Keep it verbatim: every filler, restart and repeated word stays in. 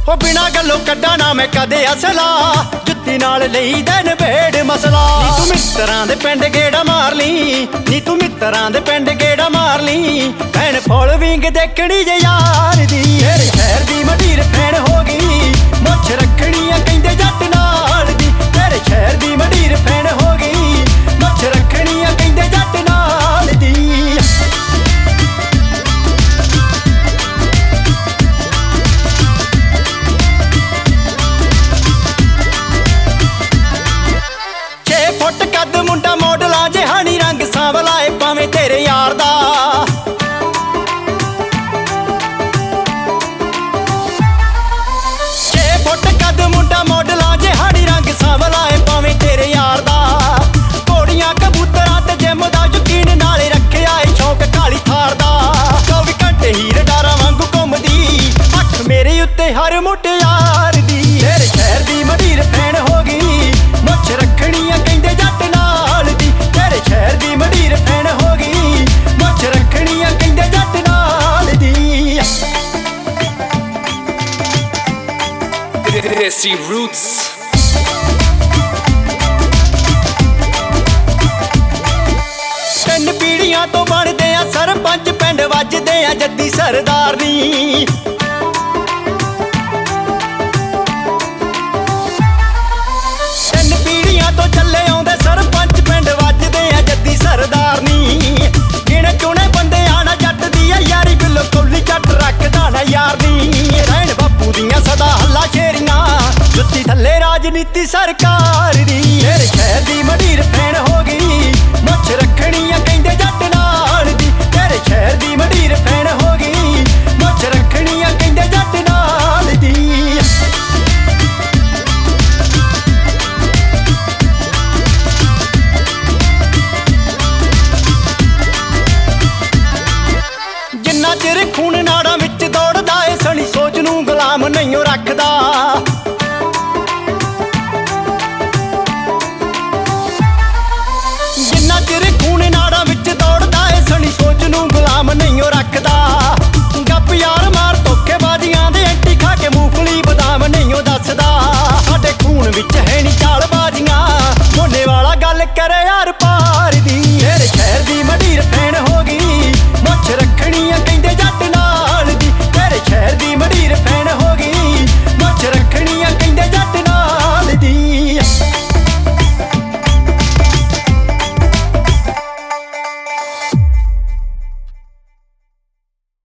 हो बिना गल्लों कड्डा ना मैं कदे असला, जुत्ती नाल लई दे नबेड़ मसला। नी तू मित्तरां दे पिंड गेड़ा मार ली, नी तू मित्तरां दे पिंड गेड़ा मार ली। भैन फॉलोइंग देखनी जे यार दी, तेरे शहर दी मडीर फैन हो गई, मुछ रखनी आ कहंदे जट नाल दी। तेरे शहर दी मडीर फैन हो गई, मुछ रखनी आ कहंदे जट नाल दी। फुट कद मुंडा मॉडला जिहानी रंग सांवला ए भावें तेरे यार दा। छे फुट कद मुंडा मॉडला जिहानी रंग सांवला ए भावें तेरे यार दा। घोड़ियां कबूतरां ते जिम दा यकीन नाले रखिया ए शौक काली थार दा। चौबी घंटे हीर डारा वांगू घुमदी, अख मेरे उत्ते हर मुटियार दी। तेरे शहर दी मडीर फैन हो गई, मुछ रखनी आ कहंदे जट नाल दी। तेरे शहर दी मडीर फैन हो गई, मुछ रखनी आ कहंदे जट नाल दी। Desi Roots ਤਿੰਨ ਪੀੜੀਆਂ ਤੋਂ ਬਣਦੇ ਆ ਸਰਪੰਚ, ਪਿੰਡ ਵੱਜਦੇ ਆ ਜੱਦੀ ਸਰਦਾਰ ਨੀ। ਤਿੰਨ ਪੀੜੀਆਂ ਤੋਂ ਚੱਲੇ ਆਉਂਦੇ ਸਰਪੰਚ, ਪਿੰਡ ਵੱਜਦੇ ਆ ਜੱਦੀ ਸਰਦਾਰ ਨੀ। ਗਿਣੇ ਚੁਣੇ ਬੰਦੇ ਆ ਨਾ ਜੱਟ ਦੀ ਆ ਯਾਰੀ, ਬਿਲਕੁਲ ਜੱਟ ਰੱਖਦਾ ਨਾ ਯਾਰ ਨੀ। ਰਹਿਣ ਬਾਪੂ ਦੀਆਂ ਸਦਾ ਹੱਲਾ ਸ਼ੇਰੀਆਂ, ਜੁੱਤੀ ਥੱਲੇ ਰਾਜਨੀਤੀ ਸਰਕਾਰ ਦੀ। ਤੇਰੇ ਸ਼ਹਿਰ ਦੀ ਮਡੀਰ ਫੈਨ ਹੋ